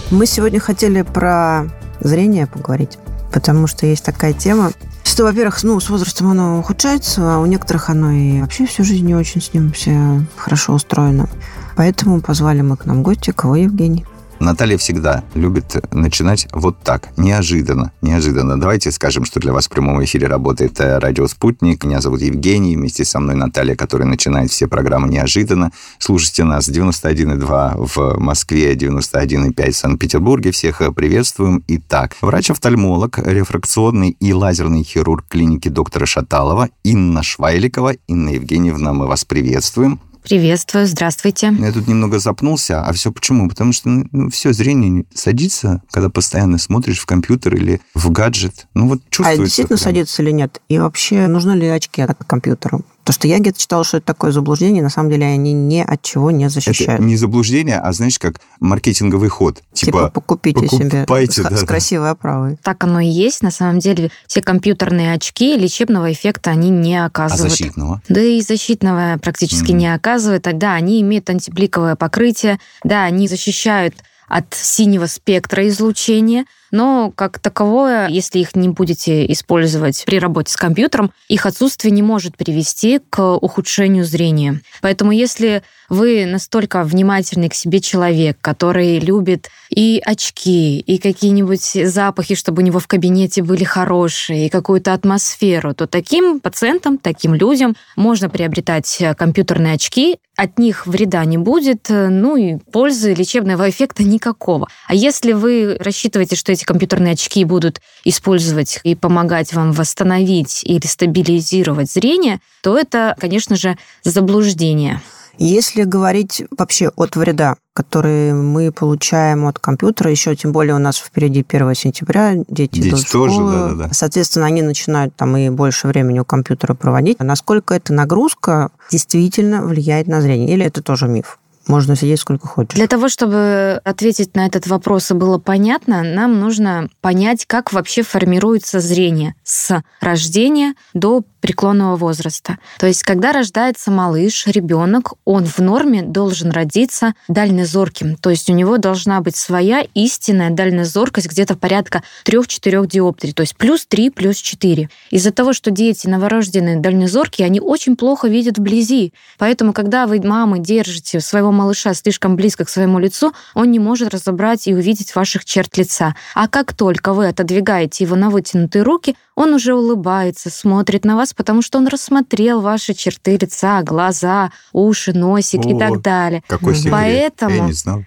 Мы сегодня хотели про зрение поговорить, потому что есть такая тема, что, во-первых, с возрастом оно ухудшается, а у некоторых оно и вообще всю жизнь не очень с ним все хорошо устроено. Поэтому позвали мы к нам гостя. Кого, Евгений? Наталья всегда любит начинать вот так, неожиданно. Давайте скажем, что для вас в прямом эфире работает радио «Спутник». Меня зовут Евгений, вместе со мной Наталья, которая начинает все программы неожиданно. Слушайте нас 91,2 в Москве, 91,5 в Санкт-Петербурге. Всех приветствуем. Итак, врач-офтальмолог, рефракционный и лазерный хирург клиники доктора Шаталова Инна Швайликова. Инна Евгеньевна, мы вас приветствуем. Приветствую, здравствуйте. Я тут немного запнулся, а все почему? Потому что все зрение садится, когда постоянно смотришь в компьютер или в гаджет. Чувствуется. А действительно садится или нет? И вообще, нужны ли очки от компьютера? Потому что я где-то читала, что это такое заблуждение. На самом деле они ни от чего не защищают. Это не заблуждение, а, знаешь, как маркетинговый ход. Типа покупите себе с красивой оправой. Так оно и есть. На самом деле все компьютерные очки лечебного эффекта они не оказывают. А защитного? Да и защитного практически не оказывают. Да, они имеют антибликовое покрытие. Да, они защищают от синего спектра излучения, но как таковое, если их не будете использовать при работе с компьютером, их отсутствие не может привести к ухудшению зрения. Поэтому если вы настолько внимательный к себе человек, который любит и очки, и какие-нибудь запахи, чтобы у него в кабинете были хорошие, и какую-то атмосферу, то таким пациентам, таким людям можно приобретать компьютерные очки, от них вреда не будет, и пользы лечебного эффекта никакого. А если вы рассчитываете, что эти компьютерные очки будут использовать и помогать вам восстановить или стабилизировать зрение, то это, конечно же, заблуждение. Если говорить вообще от вреда, который мы получаем от компьютера, еще тем более у нас впереди 1 сентября, дети идут в школу, тоже, да. Соответственно, они начинают и больше времени у компьютера проводить. Насколько эта нагрузка действительно влияет на зрение? Или это тоже миф? Можно сидеть сколько хочешь. Для того, чтобы ответить на этот вопрос и было понятно, нам нужно понять, как вообще формируется зрение с рождения до преклонного возраста. То есть, когда рождается малыш, ребенок, он в норме должен родиться дальнозорким. То есть у него должна быть своя истинная дальнозоркость где-то порядка 3-4 диоптрий, то есть +3, +4. Из-за того, что дети новорожденные дальнозоркие, они очень плохо видят вблизи. Поэтому, когда вы, мамы, держите своего малыша слишком близко к своему лицу, он не может разобрать и увидеть ваших черт лица. А как только вы отодвигаете его на вытянутые руки, он уже улыбается, смотрит на вас, потому что он рассмотрел ваши черты лица, глаза, уши, носик и так далее. Какой секрет? Поэтому, я не знал.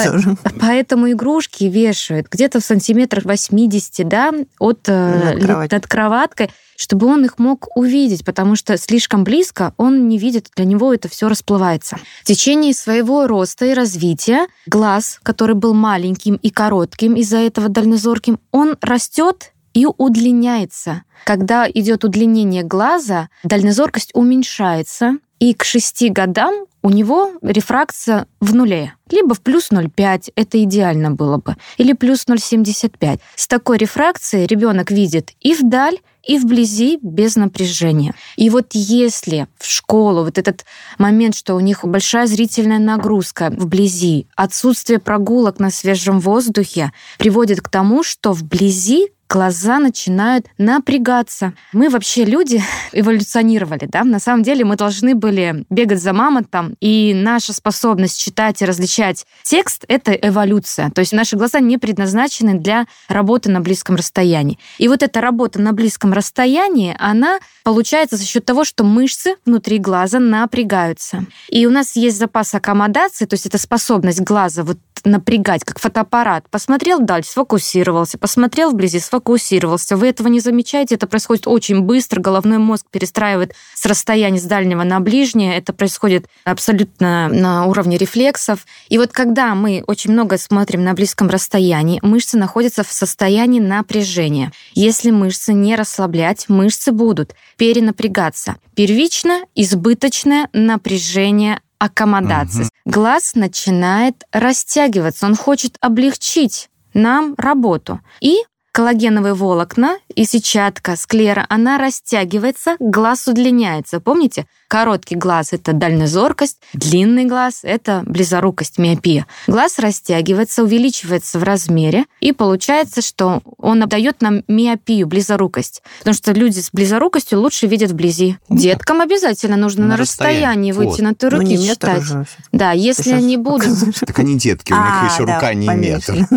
Поэтому игрушки вешают где-то в сантиметрах 80, над кроваткой, чтобы он их мог увидеть, потому что слишком близко он не видит, для него это все расплывается. В течение своего роста и развития глаз, который был маленьким и коротким, из-за этого дальнозорким, он растет и удлиняется. Когда идет удлинение глаза, дальнозоркость уменьшается, и к 6 годам у него рефракция в нуле. Либо в +0,5, это идеально было бы, или +0,75. С такой рефракцией ребенок видит и вдаль, и вблизи без напряжения. И вот если в школу этот момент, что у них большая зрительная нагрузка вблизи, отсутствие прогулок на свежем воздухе приводит к тому, что вблизи глаза начинают напрягаться. Мы вообще люди эволюционировали, да? На самом деле мы должны были бегать за мамонтом, и наша способность читать и различать текст — это эволюция. То есть наши глаза не предназначены для работы на близком расстоянии. И вот эта работа на близком расстоянии, она получается за счет того, что мышцы внутри глаза напрягаются. И у нас есть запас аккомодации, то есть это способность глаза напрягать, как фотоаппарат. Посмотрел вдаль, сфокусировался, посмотрел вблизи, сфокусировался. Вы этого не замечаете, это происходит очень быстро, головной мозг перестраивает с расстояния с дальнего на ближнее, это происходит абсолютно на уровне рефлексов. И вот когда мы очень много смотрим на близком расстоянии, мышцы находятся в состоянии напряжения. Если мышцы не расслаблять, мышцы будут перенапрягаться. Первично избыточное напряжение аккомодации. Глаз начинает растягиваться, он хочет облегчить нам работу. И коллагеновые волокна и сетчатка склера, она растягивается, глаз удлиняется. Помните? Короткий глаз – это дальнозоркость, длинный глаз – это близорукость, миопия. Глаз растягивается, увеличивается в размере, и получается, что он дает нам миопию, близорукость. Потому что люди с близорукостью лучше видят вблизи. Деткам обязательно нужно на расстоянии вытянутой руки читать. Да, если они будут... Так они детки, у них еще рука не метр.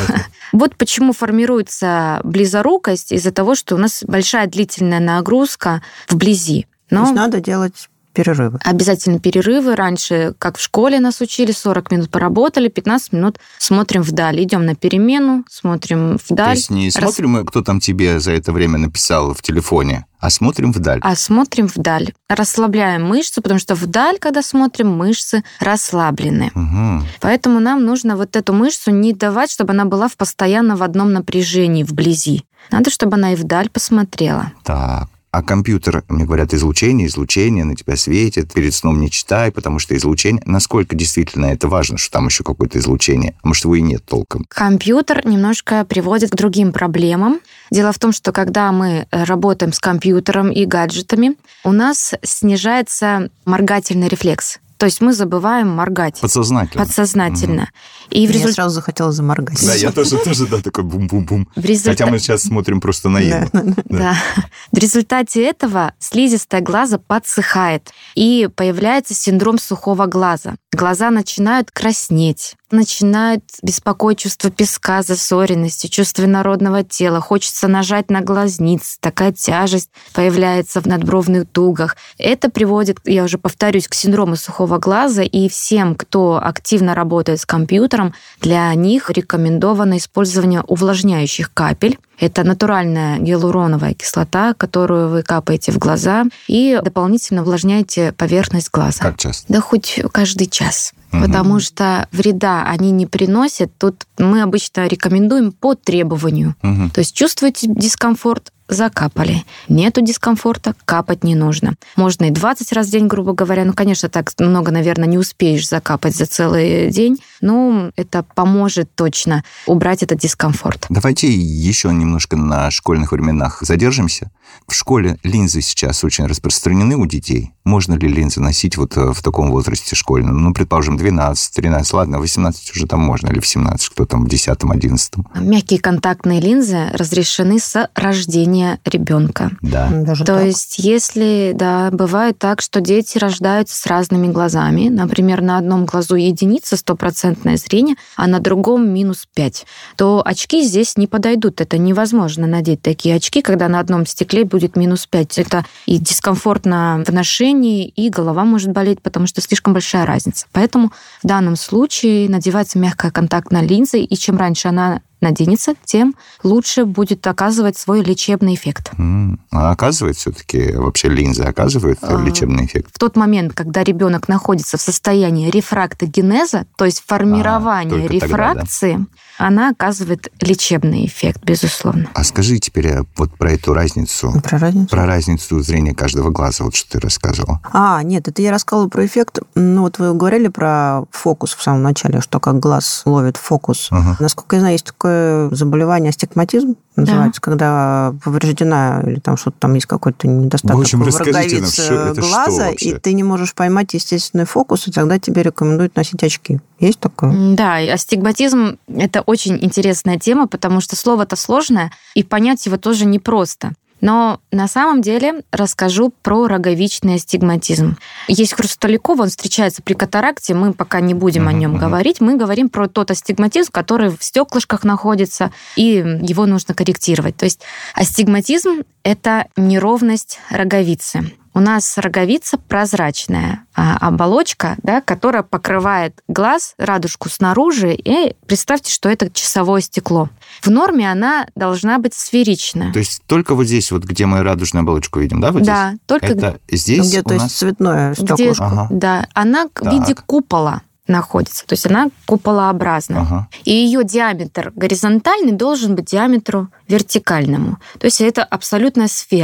Вот почему формируется близорукость из-за того, что у нас большая длительная нагрузка вблизи. То есть надо делать перерывы. Обязательно перерывы. Раньше, как в школе нас учили, 40 минут поработали, 15 минут смотрим вдаль. Идем на перемену, смотрим вдаль. То есть не смотрим, кто там тебе за это время написал в телефоне, а смотрим вдаль. А смотрим вдаль. Расслабляем мышцы, потому что вдаль, когда смотрим, мышцы расслаблены. Угу. Поэтому нам нужно вот эту мышцу не давать, чтобы она была постоянно в одном напряжении, вблизи. Надо, чтобы она и вдаль посмотрела. Так. А компьютер, мне говорят, излучение на тебя светит, перед сном не читай, потому что излучение... Насколько действительно это важно, что там еще какое-то излучение? А может, его и нет толком? Компьютер немножко приводит к другим проблемам. Дело в том, что когда мы работаем с компьютером и гаджетами, у нас снижается моргательный рефлекс. То есть мы забываем моргать. Подсознательно. И я сразу захотела заморгать. Да, я тоже такой бум-бум-бум. Хотя мы сейчас смотрим просто на Инну. Да. В результате этого слизистая глаза подсыхает, и появляется синдром сухого глаза. Глаза начинают краснеть, начинают беспокоить чувство песка, засоренности, чувство инородного тела. Хочется нажать на глазницы, такая тяжесть появляется в надбровных дугах. Это приводит, я уже повторюсь, к синдрому сухого глаза, и всем, кто активно работает с компьютером, для них рекомендовано использование увлажняющих капель. Это натуральная гиалуроновая кислота, которую вы капаете в глаза, и дополнительно увлажняете поверхность глаза. Как часто? Да хоть каждый час. Потому что вреда они не приносят. Тут мы обычно рекомендуем по требованию. То есть чувствуете дискомфорт, закапали. Нету дискомфорта, капать не нужно. Можно и 20 раз в день, грубо говоря. Ну, конечно, так много, наверное, не успеешь закапать за целый день, но это поможет точно убрать этот дискомфорт. Давайте еще немножко на школьных временах задержимся. В школе линзы сейчас очень распространены у детей. Можно ли линзы носить вот в таком возрасте школьном? Ну, предположим, 12, 13, ладно, 18 уже там можно, или в 17, кто там в 10, 11. Мягкие контактные линзы разрешены с рождения ребенка. Да. Даже То так? есть, если, да, бывает так, что дети рождаются с разными глазами, например, на одном глазу единица, 100% зрение, а на другом -5, то очки здесь не подойдут. Это невозможно надеть такие очки, когда на одном стекле будет -5. Это и дискомфортно в ношении, и голова может болеть, потому что слишком большая разница. Поэтому в данном случае надевается мягкая контактная линза, и чем раньше она наденется, тем лучше будет оказывать свой лечебный эффект. А оказывает все-таки вообще линзы оказывают лечебный эффект? В тот момент, когда ребенок находится в состоянии рефрактогенеза, то есть формирования рефракции, тогда, да, она оказывает лечебный эффект, безусловно. А скажи теперь вот про эту разницу. Про разницу зрения каждого глаза, вот что ты рассказывала. Нет, это я рассказывала про эффект. Ну, вот вы говорили про фокус в самом начале, что как глаз ловит фокус. Насколько я знаю, есть такое заболевание астигматизм, называется, когда повреждена или там что-то там есть какой-то недостаток в роговице глаза, и ты не можешь поймать естественный фокус, и тогда тебе рекомендуют носить очки. Есть такое? Да, и астигматизм – это очень интересная тема, потому что слово-то сложное, и понять его тоже непросто. Но на самом деле расскажу про роговичный астигматизм. Есть хрусталиков, он встречается при катаракте, мы пока не будем о нем говорить. Мы говорим про тот астигматизм, который в стеклышках находится, и его нужно корректировать. То есть астигматизм – это неровность роговицы. У нас роговица прозрачная, оболочка, да, которая покрывает глаз, радужку снаружи, и представьте, что это часовое стекло. В норме она должна быть сферичная. То есть только вот здесь, вот где мы радужную оболочку видим, да? Вот да, здесь? только это здесь где, то есть цветное стеклышко. Да, она в виде купола находится, то есть она куполообразна. И ее диаметр горизонтальный должен быть диаметру вертикальному. То есть это абсолютная сфера.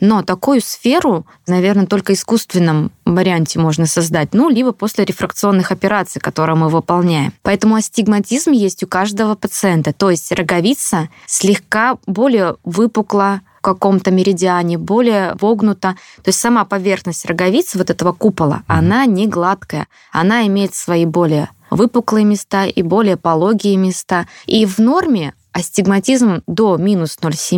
Но такую сферу, наверное, только в искусственном варианте можно создать, либо после рефракционных операций, которые мы выполняем. Поэтому астигматизм есть у каждого пациента. То есть роговица слегка более выпукла в каком-то меридиане, более вогнута. То есть сама поверхность роговицы, вот этого купола, она не гладкая. Она имеет свои более выпуклые места и более пологие места. И в норме астигматизм до минус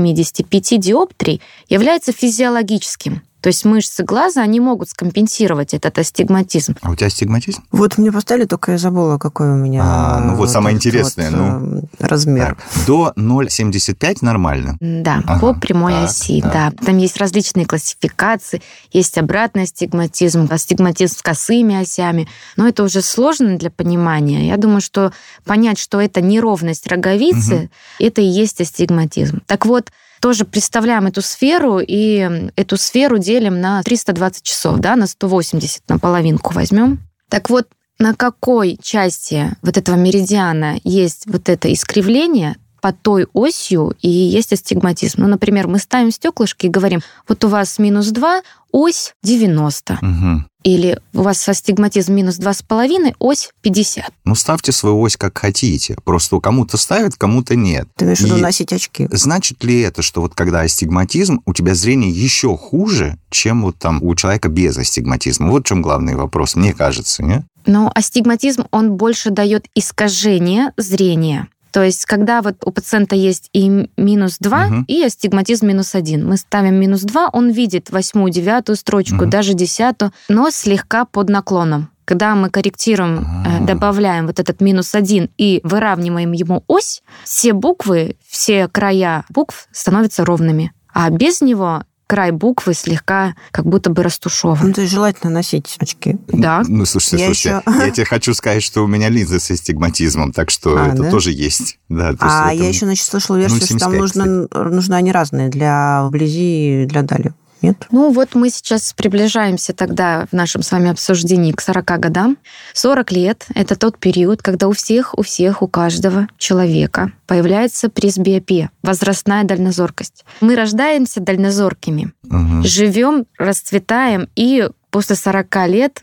0,75 диоптрий является физиологическим. То есть мышцы глаза, они могут скомпенсировать этот астигматизм. А у тебя астигматизм? Вот мне поставили, только я забыла, какой у меня самое интересное. Размер. Так, до 0,75 нормально? Да, по прямой оси, да. Там есть различные классификации, есть обратный астигматизм, астигматизм с косыми осями, но это уже сложно для понимания. Я думаю, что понять, что это неровность роговицы, это и есть астигматизм. Так вот, тоже представляем эту сферу, и эту сферу делим на 320 часов, на 180 на половинку возьмем. Так вот, на какой части вот этого меридиана есть вот это искривление, под той осью и есть астигматизм. Например, мы ставим стеклышки и говорим, вот у вас минус 2, ось 90. Или у вас астигматизм минус 2,5, ось 50. Ставьте свою ось как хотите. Просто кому-то ставят, кому-то нет. Ты имеешь в виду носить очки? Значит ли это, что вот когда астигматизм, у тебя зрение еще хуже, чем вот там у человека без астигматизма? Вот в чем главный вопрос, мне кажется, не? Астигматизм, он больше дает искажение зрения. То есть, когда вот у пациента есть и минус 2, и астигматизм минус 1. Мы ставим минус 2, он видит 8-ю, 9-ю строчку, даже 10-ю, но слегка под наклоном. Когда мы корректируем, добавляем вот этот минус 1 и выравниваем ему ось, все буквы, все края букв становятся ровными. А без него край буквы слегка как будто бы растушеван. То есть желательно носить очки. Да. Слушайте, я тебе хочу сказать, что у меня линзы с астигматизмом, так что это тоже есть. Да, я еще, слышала версию, что там нужны они разные для вблизи и для дали. Нет? Вот мы сейчас приближаемся тогда в нашем с вами обсуждении к 40 годам. 40 лет – это тот период, когда у всех, у каждого человека появляется пресбиопия, возрастная дальнозоркость. Мы рождаемся дальнозоркими, живем, расцветаем и после 40 лет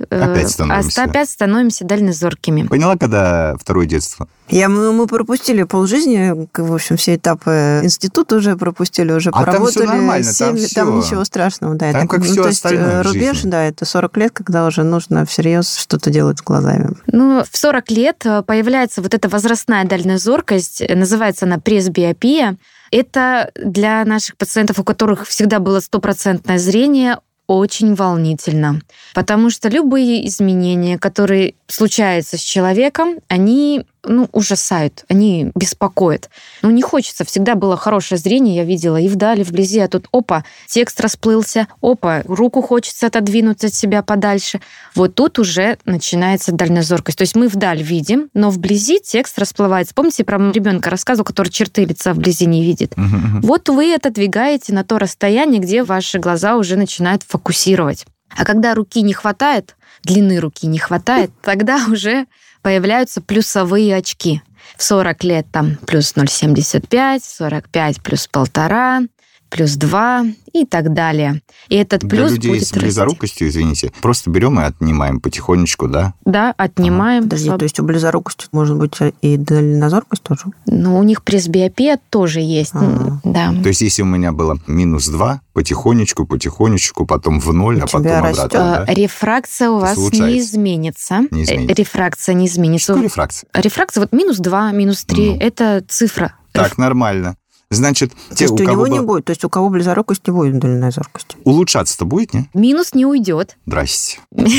опять становимся дальнозоркими. Поняла, когда второе детство? Мы пропустили полжизни, в общем, все этапы института уже пропустили, уже поработали. Там все нормально, 7 лет, там ничего страшного. Да, там как все остальное рубеж, жизни. Да, это 40 лет, когда уже нужно всерьез что-то делать с глазами. В 40 лет появляется вот эта возрастная дальнозоркость, называется она пресбиопия. Это для наших пациентов, у которых всегда было 100% зрение, очень волнительно, потому что любые изменения, которые случаются с человеком, они ужасают, они беспокоят. Не хочется. Всегда было хорошее зрение, я видела и вдали, и вблизи, а тут опа, текст расплылся, опа, руку хочется отодвинуть от себя подальше. Вот тут уже начинается дальнозоркость. То есть мы вдаль видим, но вблизи текст расплывается. Помните, про ребенка рассказывал, который черты лица вблизи не видит? Вот вы отодвигаете на то расстояние, где ваши глаза уже начинают фокусировать. А когда руки не хватает, длины руки не хватает, тогда уже появляются плюсовые очки. В 40 лет там плюс 0,75, 45 плюс 1,5, плюс 2 и так далее. И этот плюс будет расти. Для людей с близорукостью, извините, просто берем и отнимаем потихонечку, да? Да, отнимаем. Подожди, то есть у близорукости может быть и дальнозоркость тоже? У них пресбиопия тоже есть. Да. То есть если у меня было минус 2, потихонечку, потом в 0, а потом обратно, да? Рефракция у вас не изменится. Рефракция не изменится. Что рефракция? Рефракция, минус 2, минус 3, это цифра. Так, нормально. Значит, то есть у него не будет, то есть у кого близорукость не будет дальнозоркости. Улучшаться-то будет, не? Минус не уйдет. Здрасте.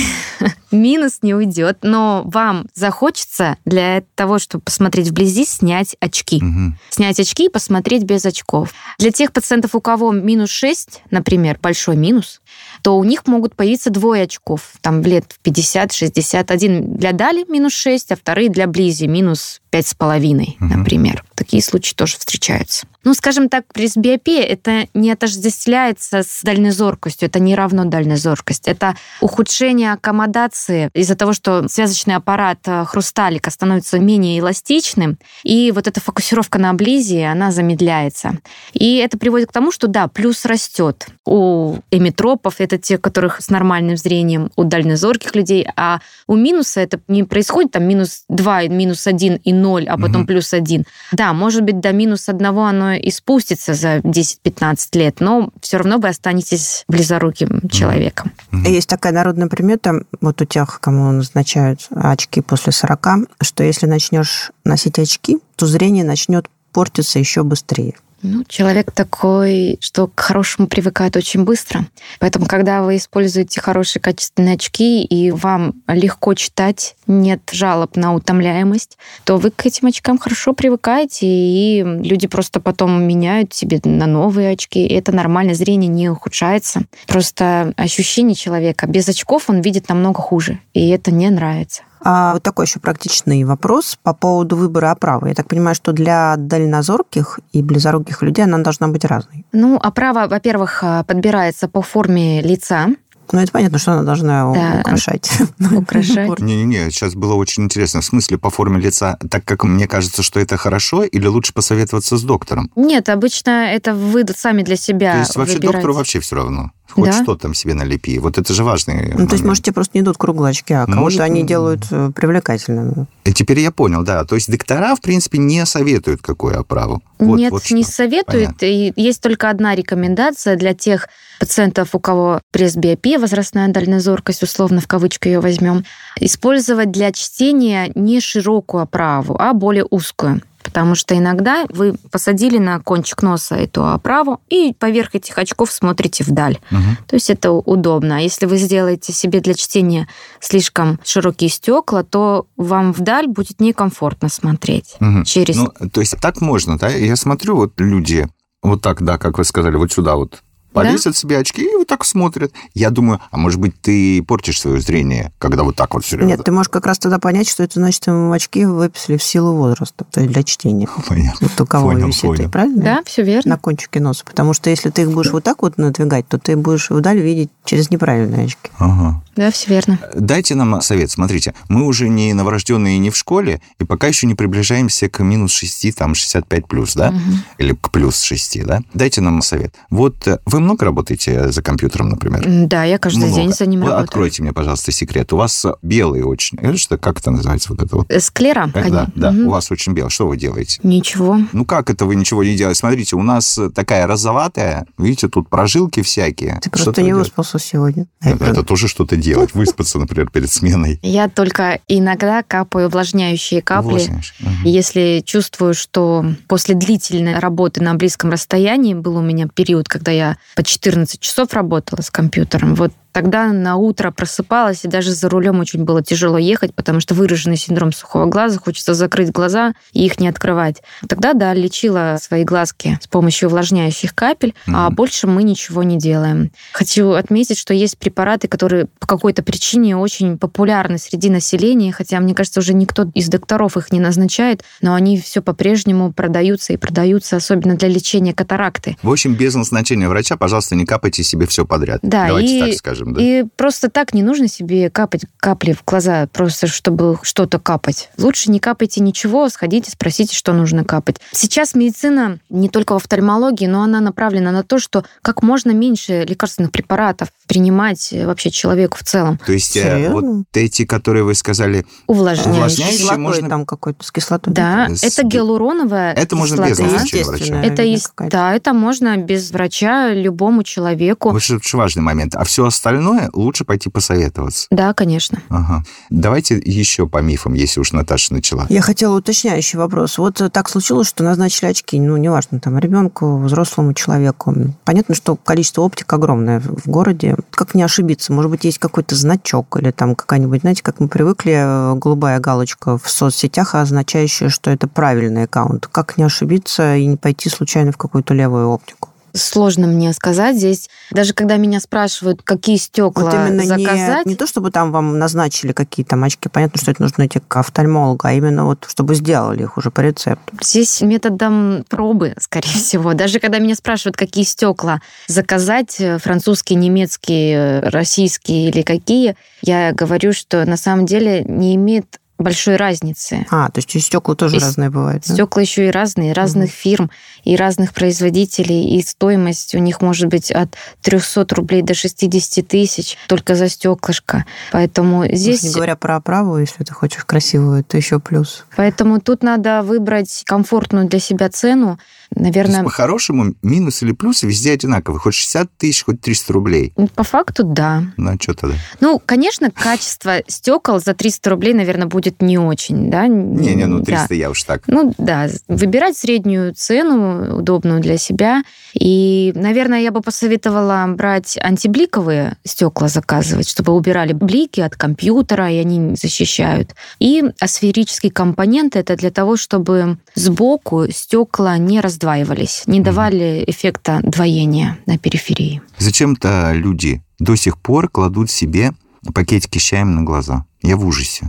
Минус не уйдет, но вам захочется для того, чтобы посмотреть вблизи, снять очки. Снять очки и посмотреть без очков. Для тех пациентов, у кого минус 6, например, большой минус, то у них могут появиться двое очков. Там лет 50, 60. Один для дали минус 6, а вторые для близи минус 5,5, например. Такие случаи тоже встречаются. Скажем так, пресбиопия это не отождествляется с дальнозоркостью, это не равно дальнозоркость. Это ухудшение аккомодации минусы из-за того, что связочный аппарат хрусталика становится менее эластичным, и вот эта фокусировка на облизе, она замедляется. И это приводит к тому, что да, плюс растет у эмметропов, это те, которых с нормальным зрением, у дальнозорких людей, а у минуса это не происходит там -2, -1 и 0, а потом +1. Да, может быть, до -1 оно и спустится за 10-15 лет, но все равно вы останетесь близоруким человеком. Есть такая народная примета, вот у тех, кому назначают очки после 40, что если начнешь носить очки, то зрение начнет портиться еще быстрее. Человек такой, что к хорошему привыкает очень быстро. Поэтому, когда вы используете хорошие качественные очки, и вам легко читать, нет жалоб на утомляемость, то вы к этим очкам хорошо привыкаете, и люди просто потом меняют себе на новые очки. И это нормально, зрение не ухудшается. Просто ощущение человека без очков он видит намного хуже, и это не нравится. А вот такой еще практичный вопрос по поводу выбора оправы. Я так понимаю, что для дальнозорких и близоруких людей она должна быть разной. Оправа, во-первых, подбирается по форме лица. Это понятно, что она должна украшать. Украшать. Не-не-не, сейчас было очень интересно. В смысле, по форме лица, так как мне кажется, что это хорошо, или лучше посоветоваться с доктором? Нет, обычно это вы сами для себя. То есть вообще выбираете. доктору вообще все равно? Хоть что там себе налепи. Вот это же важный момент. То есть, может, тебе просто не идут круглые очки, а кого-то они делают привлекательными. Теперь я понял, да. То есть доктора, в принципе, не советуют какую оправу. Нет, не советуют. И есть только одна рекомендация для тех пациентов, у кого пресбиопия, возрастная дальнозоркость, условно в кавычки ее возьмем, использовать для чтения не широкую оправу, а более узкую. Потому что иногда вы посадили на кончик носа эту оправу и поверх этих очков смотрите вдаль. То есть это удобно. А если вы сделаете себе для чтения слишком широкие стекла, то вам вдаль будет некомфортно смотреть. Через... то есть так можно, да? Я смотрю, вот люди вот так, да, как вы сказали, вот сюда вот повесят себе очки и вот так смотрят. Я думаю, а может быть, ты портишь свое зрение, когда вот так вот все время... Нет, ты можешь как раз тогда понять, что это значит, ему очки выписали в силу возраста, то есть для чтения. Понятно. Вот у кого висит, правильно? Да, все верно. На кончике носа. Потому что если ты их будешь вот так вот надвигать, то ты будешь вдаль видеть через неправильные очки. Ага. Да, все верно. Дайте нам совет. Смотрите, мы уже не новорожденные, не в школе, и пока еще не приближаемся к -6, там, 65+, да? Или к +6, да? Дайте нам совет. Вот вы много работаете за компьютером, например? Да, я каждый день за ним работаю. Откройте мне, пожалуйста, секрет. У вас белый очень... Как это называется? Вот это вот? Склера? Да, у вас очень белый. Что вы делаете? Ничего. Как это вы ничего не делаете? Смотрите, у нас такая розоватая, видите, тут прожилки всякие. Ты просто не выспался сегодня. Это тоже что-то делать. Выспаться, например, перед сменой. Я только иногда капаю увлажняющие капли. Если чувствую, что после длительной работы на близком расстоянии, был у меня период, когда я по 14 часов работала с компьютером, вот тогда на утро просыпалась, и даже за рулем очень было тяжело ехать, потому что выраженный синдром сухого глаза, хочется закрыть глаза и их не открывать. Тогда, да, лечила свои глазки с помощью увлажняющих капель, а больше мы ничего не делаем. Хочу отметить, что есть препараты, которые по какой-то причине очень популярны среди населения, хотя, мне кажется, уже никто из докторов их не назначает, но они все по-прежнему продаются и продаются, особенно для лечения катаракты. В общем, без назначения врача, пожалуйста, не капайте себе все подряд. Да, давайте так скажем. Да? И просто так не нужно себе капать капли в глаза, просто чтобы что-то капать. Лучше не капайте ничего, сходите, спросите, что нужно капать. Сейчас медицина не только в офтальмологии, но она направлена на то, что как можно меньше лекарственных препаратов принимать вообще человеку в целом. То есть вот эти, которые вы сказали, увлажняющие можно... там какой-то с кислотой. Да, это гиалуроновая это кислота. Можно без назначения врача. Это можно без врача любому человеку. Вот очень важный момент. А все остальное лучше пойти посоветоваться. Да, конечно. Ага. Давайте еще по мифам, если уж Наташа начала. Я хотела уточняющий вопрос. Вот так случилось, что назначили очки, неважно, там, ребенку, взрослому человеку. Понятно, что количество оптик огромное в городе. Как не ошибиться? Может быть, есть какой-то значок или там какая-нибудь, знаете, как мы привыкли, голубая галочка в соцсетях, означающая, что это правильный аккаунт. Как не ошибиться и не пойти случайно в какую-то левую оптику? Сложно мне сказать здесь. Даже когда меня спрашивают, какие стекла вот именно заказать... Не то, чтобы там вам назначили какие-то очки, понятно, что это нужно идти к офтальмологу, а именно вот, чтобы сделали их уже по рецепту. Здесь методом пробы, скорее всего. Даже когда меня спрашивают, какие стекла заказать, французские, немецкие, российские или какие, я говорю, что на самом деле не имеет большой разницы. То есть и стекла тоже разные бывают. Стекла еще и разные, разных фирм и разных производителей, и стоимость у них может быть от 300 рублей до 60 тысяч только за стеклышко. Поэтому здесь... Не говоря про оправу, если ты хочешь красивую, то еще плюс. Поэтому тут надо выбрать комфортную для себя цену. Наверное... То есть, по-хорошему, минус или плюс везде одинаковый. Хоть 60 тысяч, хоть 300 рублей. По факту, да. Ну, а что тогда? Конечно, качество стекол за 300 рублей, наверное, будет не очень, да? 300 да. Я уж так. Выбирать среднюю цену, удобную для себя. И, наверное, я бы посоветовала брать антибликовые стекла заказывать, чтобы убирали блики от компьютера, и они защищают. И асферический компонент — это для того, чтобы сбоку стекла не раздваивались, не давали эффекта двоения на периферии. Зачем-то люди до сих пор кладут себе пакетики с чаем на глаза. Я в ужасе.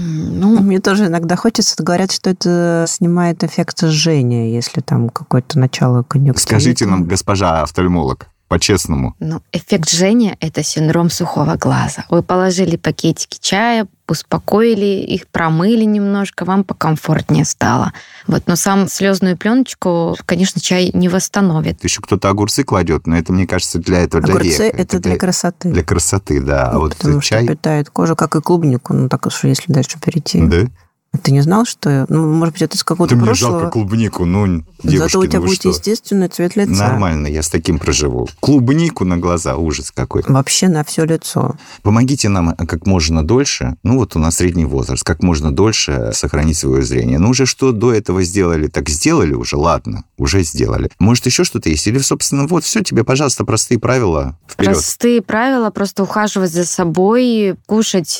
Мне тоже иногда хочется. Говорят, что это снимает эффект жжения, если там какое-то начало конъюнктивита. Скажите нам, госпожа офтальмолог, по-честному. Эффект жжения – это синдром сухого глаза. Вы положили пакетики чая, успокоили их, промыли немножко, вам покомфортнее стало. Но сам слезную пленочку, конечно, чай не восстановит. Еще кто-то огурцы кладет, но это, мне кажется, для этого, для огурцы века. Это для красоты. Для красоты, да. Потому что чай питает кожу, как и клубнику. Так уж, если дальше перейти. Да? Ты не знал, что... может быть, это из какого-то прошлого... Мне жалко клубнику, девушки, зато у тебя будет естественный цвет лица. Нормально, я с таким проживу. Клубнику на глаза, ужас какой. Вообще на все лицо. Помогите нам как можно дольше, у нас средний возраст, как можно дольше сохранить свое зрение. Уже что до этого сделали, так сделали уже, ладно, уже сделали. Может, еще что-то есть? Или, собственно, все, тебе, пожалуйста, простые правила, вперед. Простые правила, просто ухаживать за собой, кушать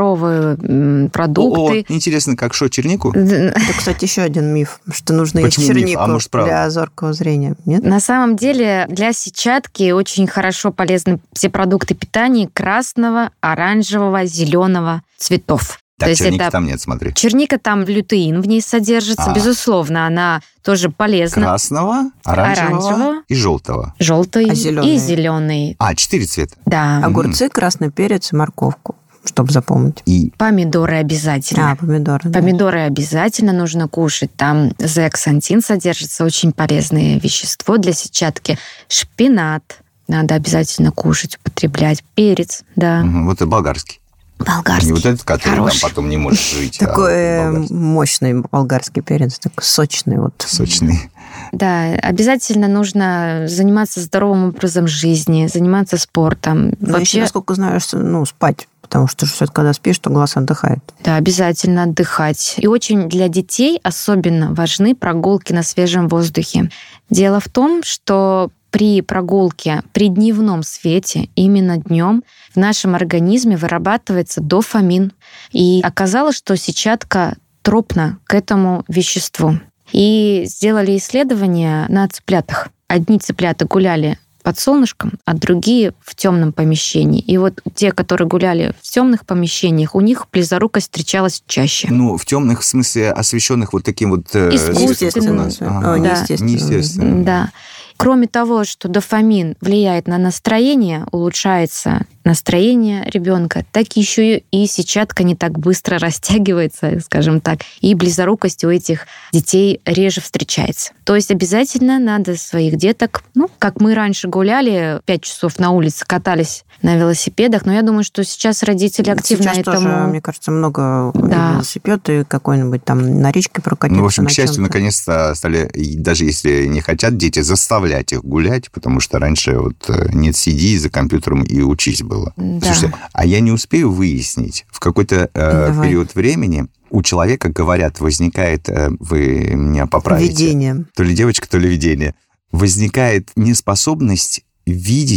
здоровые продукты. Интересно, как что, чернику? Это, кстати, еще один миф, что нужно есть чернику для зоркого зрения. Нет? На самом деле для сетчатки очень хорошо полезны все продукты питания красного, оранжевого, зеленого цветов. Так, черники там нет, смотри. Черника там лютеин в ней содержится, безусловно, она тоже полезна. Красного, оранжевого и желтого. Желтый и зеленый. 4 цвета. Да. Огурцы, красный перец и морковку, чтобы запомнить. И помидоры обязательно. Помидоры. Помидоры обязательно нужно кушать. Там зеаксантин содержится, очень полезное вещество для сетчатки. Шпинат надо обязательно кушать, употреблять. Перец, да. Вот и болгарский. Болгарский. Не вот этот, который там потом не может жить. Такой мощный болгарский перец, такой сочный. Сочный. Да, обязательно нужно заниматься здоровым образом жизни, заниматься спортом. Вообще, насколько знаю, спать. Потому что все-таки, когда спишь, то глаз отдыхает. Да, обязательно отдыхать. И очень для детей особенно важны прогулки на свежем воздухе. Дело в том, что при прогулке при дневном свете, именно днем, в нашем организме вырабатывается дофамин. И оказалось, что сетчатка тропна к этому веществу. И сделали исследования на цыплятах. Одни цыплята гуляли под солнышком, а другие в темном помещении. И те, которые гуляли в темных помещениях, у них близорукость встречалась чаще. В темных, в смысле, освещенных таким естественно. Неестественно. Да. Кроме того, что дофамин влияет на настроение, улучшается настроение ребенка, так еще и сетчатка не так быстро растягивается, скажем так, и близорукость у этих детей реже встречается. То есть обязательно надо своих деток, как мы раньше гуляли 5 часов на улице, катались на велосипедах, но я думаю, что сейчас родители активно сейчас этому... Тоже, мне кажется, много велосипед и какой-нибудь там на речке прокатиться. В общем, к счастью, наконец-то стали, даже если не хотят дети, заставлять их гулять, потому что раньше нет, сиди за компьютером и учись было. Да. Слушайте, а я не успею выяснить, в какой-то период времени у человека, говорят, возникает, вы меня поправите. Видение. То ли девочка, то ли видение. Возникает неспособность видеть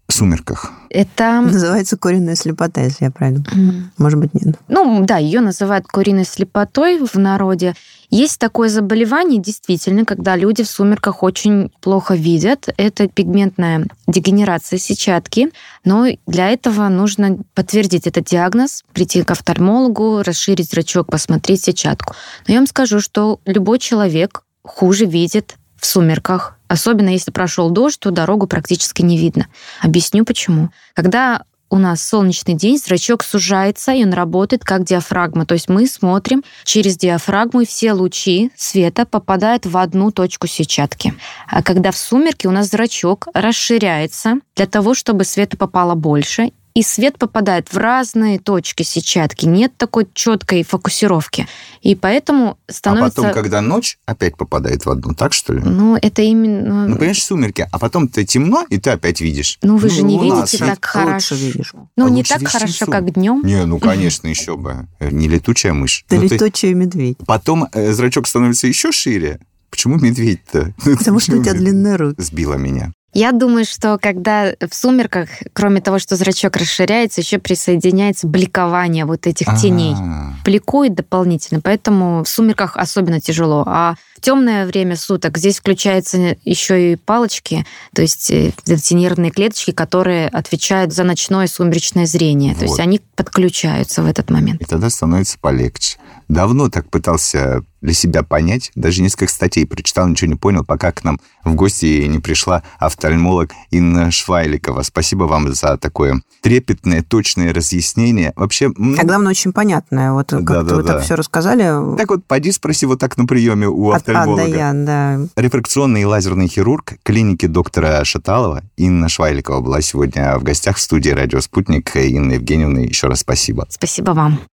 в сумерках? Это... Называется куриная слепота, если я правильно понимаю. Может быть, нет. Ну, да, ее называют куриной слепотой в народе. Есть такое заболевание, действительно, когда люди в сумерках очень плохо видят. Это пигментная дегенерация сетчатки. Но для этого нужно подтвердить этот диагноз, прийти к офтальмологу, расширить зрачок, посмотреть сетчатку. Но я вам скажу, что любой человек хуже видит в сумерках. Особенно если прошел дождь, то дорогу практически не видно. Объясню почему. Когда у нас солнечный день, зрачок сужается, и он работает как диафрагма. То есть мы смотрим через диафрагму, и все лучи света попадают в одну точку сетчатки. А когда в сумерки у нас зрачок расширяется для того, чтобы света попало больше, и свет попадает в разные точки сетчатки. Нет такой четкой фокусировки. И поэтому становится... А потом, когда ночь, опять попадает в одну, так что ли? Ну, это именно... Ну, понимаешь, сумерки, а потом-то темно, и ты опять видишь. Ну, вы же не видите так хорошо. Ну, не так хорошо, как днем. Не, ну, конечно, еще бы. Не летучая мышь. Да летучий медведь. Потом зрачок становится еще шире. Почему медведь-то? Потому что у тебя длинная рука. Сбила меня. Я думаю, что когда в сумерках, кроме того, что зрачок расширяется, еще присоединяется бликование вот этих теней. Бликует дополнительно, поэтому в сумерках особенно тяжело. А в темное время суток здесь включаются еще и палочки, то есть эти нервные клеточки, которые отвечают за ночное сумеречное зрение. Вот. То есть они подключаются в этот момент. И тогда становится полегче. Давно так пытался для себя понять, даже несколько статей прочитал, ничего не понял, пока к нам в гости не пришла офтальмолог Инна Швайликова. Спасибо вам за такое трепетное, точное разъяснение. Вообще... А главное, очень понятное. Вот как вы так все рассказали. Так вот, пойди спроси вот так на приеме у офтальмолога. Да. Рефракционный и лазерный хирург клиники доктора Шаталова Инна Швайликова была сегодня в гостях в студии «Радио Спутник». Инна Евгеньевна, еще раз спасибо. Спасибо вам.